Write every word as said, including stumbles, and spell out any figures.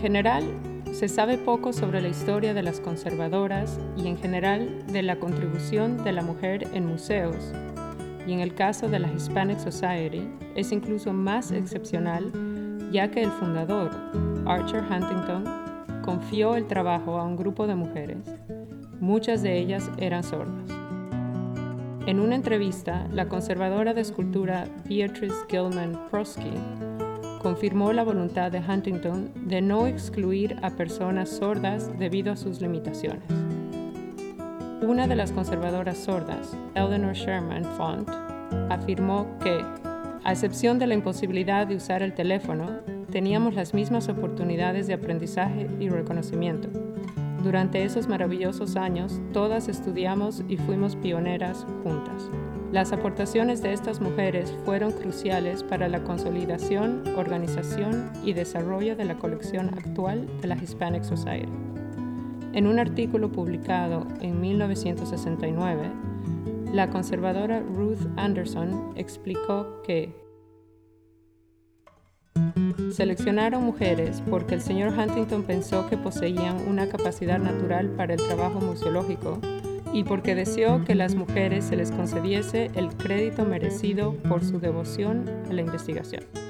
general, se sabe poco sobre la historia de las conservadoras y en general de la contribución de la mujer en museos, y en el caso de la Hispanic Society es incluso más excepcional, ya que el fundador, Archer Huntington, confió el trabajo a un grupo de mujeres. Muchas de ellas eran sordas. En una entrevista, la conservadora de escultura Beatrice Gilman Prosky confirmó la voluntad de Huntington de no excluir a personas sordas debido a sus limitaciones. Una de las conservadoras sordas, Eleanor Sherman Font, afirmó que, a excepción de la imposibilidad de usar el teléfono, teníamos las mismas oportunidades de aprendizaje y reconocimiento. Durante esos maravillosos años, todas estudiamos y fuimos pioneras juntas. Las aportaciones de estas mujeres fueron cruciales para la consolidación, organización y desarrollo de la colección actual de la Hispanic Society. En un artículo publicado en mil novecientos sesenta y nueve, la conservadora Ruth Anderson explicó que seleccionaron mujeres porque el señor Huntington pensó que poseían una capacidad natural para el trabajo museológico y porque deseó que las mujeres se les concediese el crédito merecido por su devoción a la investigación.